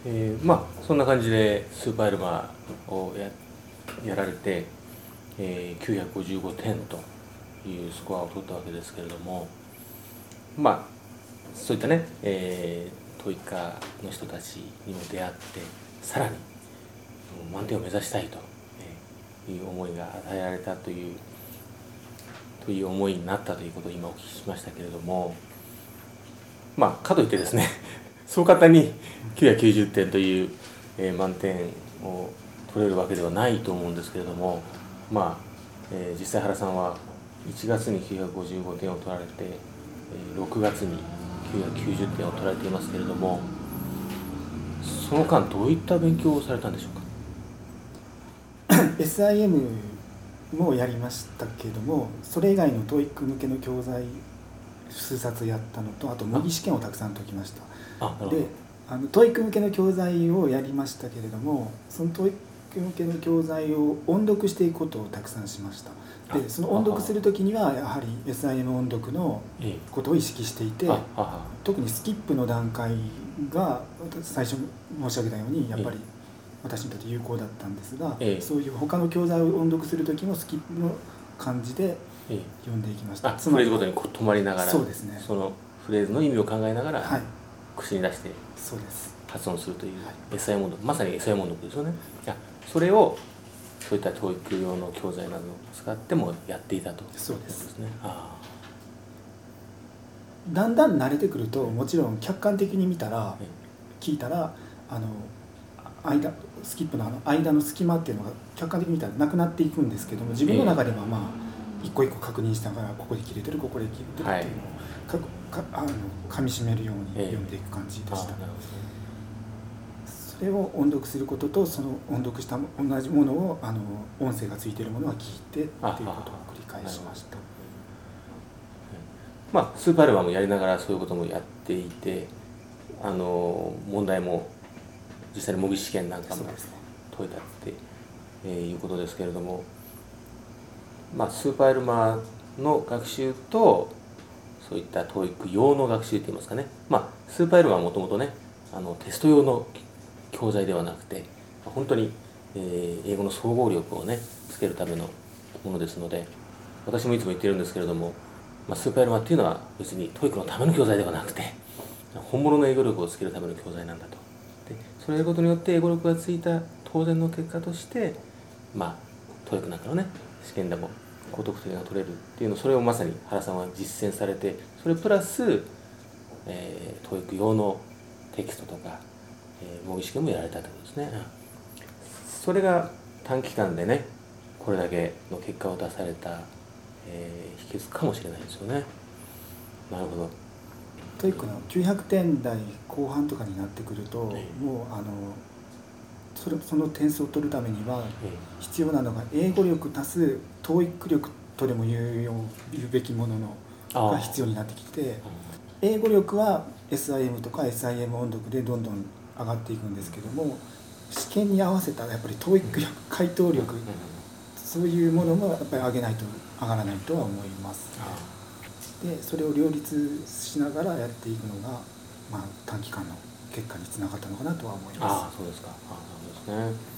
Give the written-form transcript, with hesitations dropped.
そんな感じでスーパーエルマーをやられて、955点というスコアを取ったわけですけれども、そういったね、トイッカーの人たちにも出会って、さらに満点を目指したいという思いが与えられたという思いになったということを今お聞きしましたけれども、かといってですねそう簡単に990点という、満点を取れるわけではないと思うんですけれども、実際原さんは1月に955点を取られて、6月に990点を取られていますけれども、その間どういった勉強をされたんでしょうか。 SIM もやりましたけども、それ以外の TOEIC 向けの教材数冊やったのと、あと模擬試験をたくさん解きました。で、TOEIC 向けの教材をやりましたけれども、その TOEIC 向けの教材を音読していくことをたくさんしました。でその音読するときにはやはり SIM 音読のことを意識していて、特にスキップの段階が最初に申し上げたようにやっぱり私にとって有効だったんですが、そういう他の教材を音読するときもスキップの感じで読んでいきました。 フレーズごとに止まりながら、 そうですね、 そのフレーズの意味を考えながら、口に出して発音するという、SIM 音読、まさに SIM 音読ですよね。それをそういった TOEIC 用の教材などを使ってもやっていたということですね。 だんだん慣れてくると、もちろん客観的に見たら、聞いたらスキップの間の隙間っていうのが客観的に見たらなくなっていくんですけども、自分の中では一個一個確認しながら、ここで切れてるここで切れてるっていうのを噛みしめるように読んでいく感じでした。それを音読することと、その音読した同じものを音声がついているものは聞いてっていうことを繰り返しました。 スーパーエルマーもやりながらそういうこともやっていて、問題も実際に模擬試験なんかも解いたっていうことですけれども、スーパーエルマーの学習とそういった TOEIC 用の学習っていいますかね、スーパーエルマーはもともとね、テスト用の教材ではなくて、本当に英語の総合力をねつけるためのものですので、私もいつも言ってるんですけれども、スーパーエルマーっていうのは別に TOEIC のための教材ではなくて、本物の英語力をつけるための教材なんだと。でそれをやることによって英語力がついた当然の結果として、TOEIC なんかのね試験でも高得点が取れるっていうの、それをまさに原さんは実践されて、それプラス、TOEIC 用のテキストとか、模擬試験もやられたということですね。それが短期間でねこれだけの結果を出された、秘訣かもしれないですよね。なるほど。 TOEIC の900点台後半とかになってくると、もうその点数を取るためには必要なのが英語力足す TOEIC 力とでも言うべきものが必要になってきて、英語力は SIM とか SIM 音読でどんどん上がっていくんですけども、試験に合わせたやっぱり TOEIC 力、回答力、そういうものもやっぱり上げないと上がらないとは思います。でそれを両立しながらやっていくのが、短期間の結果につながったのかなとは思います。 そうですか。なるほどですね。